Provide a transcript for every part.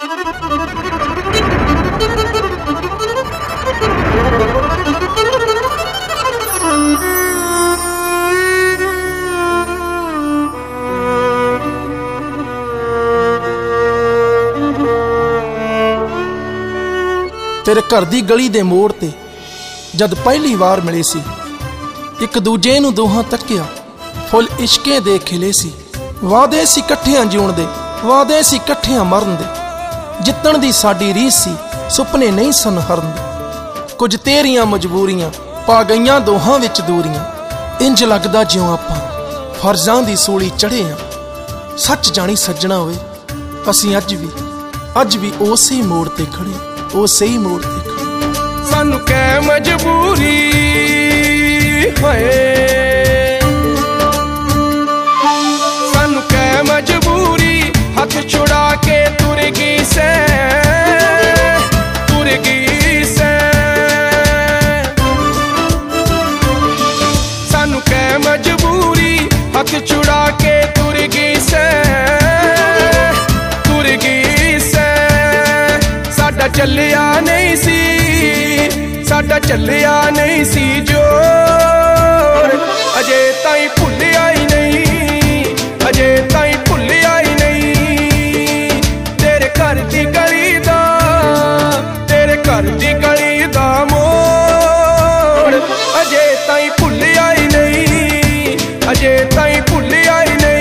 तेरे घर दी गली दे मोड़ ते जद पहली वार मिले सी, एक दूजे नूं दोहां तक्किया, फुल इश्कें दे खिले सी। वादे सी कट्ठियां जीउण दे, वादे सी कट्ठियां मरन दे, जितण दी साडी रीस सी, सुपने नहीं सन हरन दे। कुछ तेरियां मजबूरियां पा गईयां दोहां विच दूरियां, इंज लगदा जिउं आपां फर्जां दी सूली चढ़े आ। सच जानी सज्जणा होए असीं अज भी उसे मोड़ ते खड़े, उसे ही मोड़ ते खड़े। सानू कै मजबूरी होए, सानू कै मजबूरी हथ छुड़ा के तुर गई से, तुर गई से। सानू कै मजबूरी हथ छुड़ा के तुर गई से, तुर गई से। साडा चलिया नहीं सी, साडा चलिया नहीं सी जोर, अजे ताई भुलिया ही नहीं, अजे ताई भुलिया ही नहीं। तेरे घर दी गली दा, तेरे घर दी गली दा मोड़, अजे ताई भुलिया ही नहीं, अजे ताई भुलिया ही नहीं।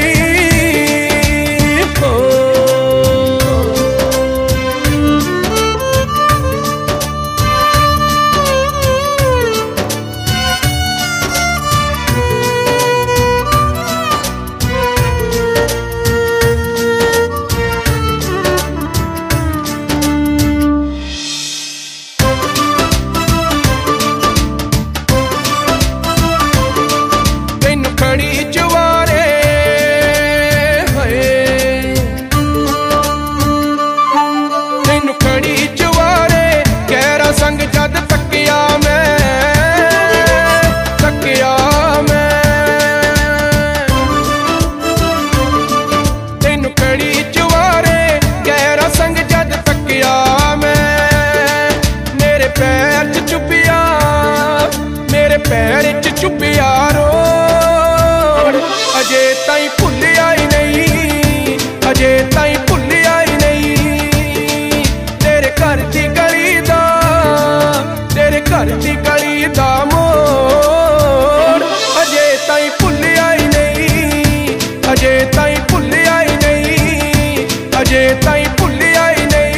पैर च चुपिया रोड़, अजे ताई भुलिया ही नहीं, अजे ताई भुलिया ही नहीं। तेरे घर दी गली दा, तेरे घर दी गली दा मोड़, अजे ताई भुलिया ही नहीं, अजे ताई भुलिया ही नहीं, अजे ताई भुलिया ही नहीं।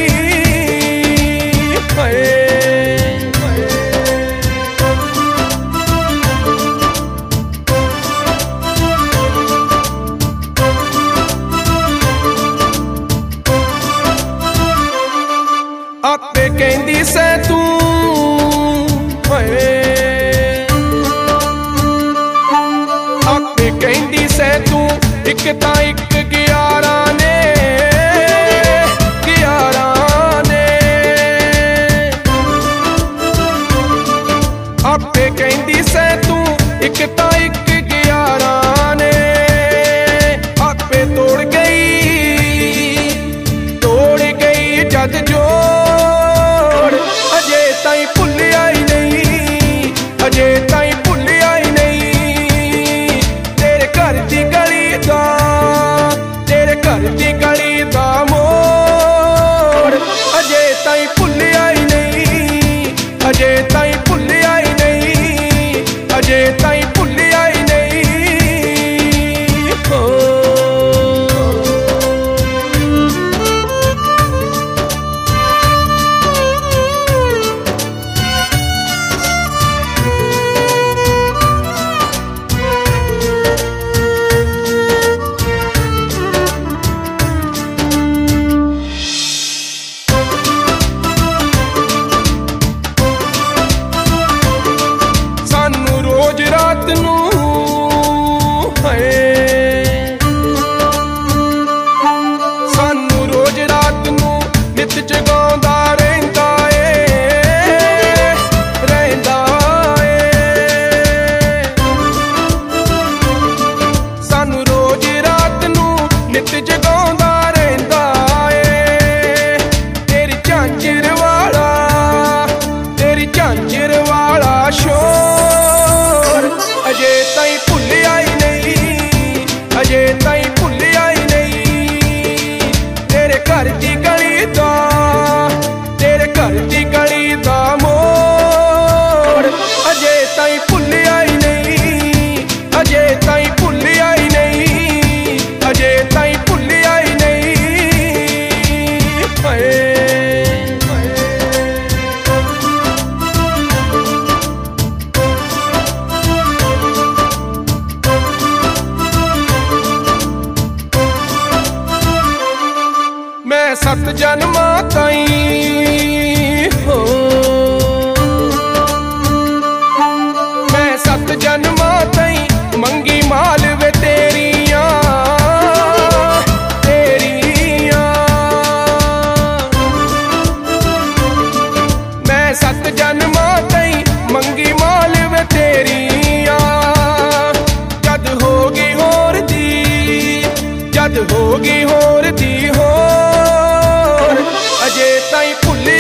आपे कहंदी से तू होए, आपे कहंदी से तू एक ता एक 11 ने, 11 ने। आपे कहंदी से तू एक ता एक 11 ने। आपे तोड़ गई जद जोड़, अजे ताई भुलिया ही नहीं, अजे ताई भुलिया ही नहीं। तेरे घर दी गली दा, तेरे घर दी गली दा मोड़, अजे ताई भुलिया ही नहीं, अजे ताई भुलिया ही नहीं, अजे ताई भुलिया ही नहीं। घर दी गली दा, तेरे घर दी गली दा मोड़ अजे ताईं भुल्लिया ही नहीं, अजे ताईं भुल्लिया ही नहीं, अजे ताईं भुल्लिया ही नहीं। हाय मैं 7 जन्मां ताईं हो, मैं 7 जन्मां ताईं मंगी माल वे तेरियां, तेरियां। मैं 7 जन्मां ताईं मंगी माल वे तेरियां। जद होगी होर दी, जद होगी होर दी हो अजे ताईं भुल्लिया